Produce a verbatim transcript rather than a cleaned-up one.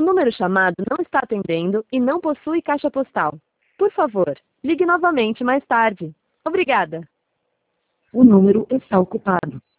número chamado não está atendendo e não possui caixa postal. Por favor, ligue novamente mais tarde. Obrigada. O número está ocupado.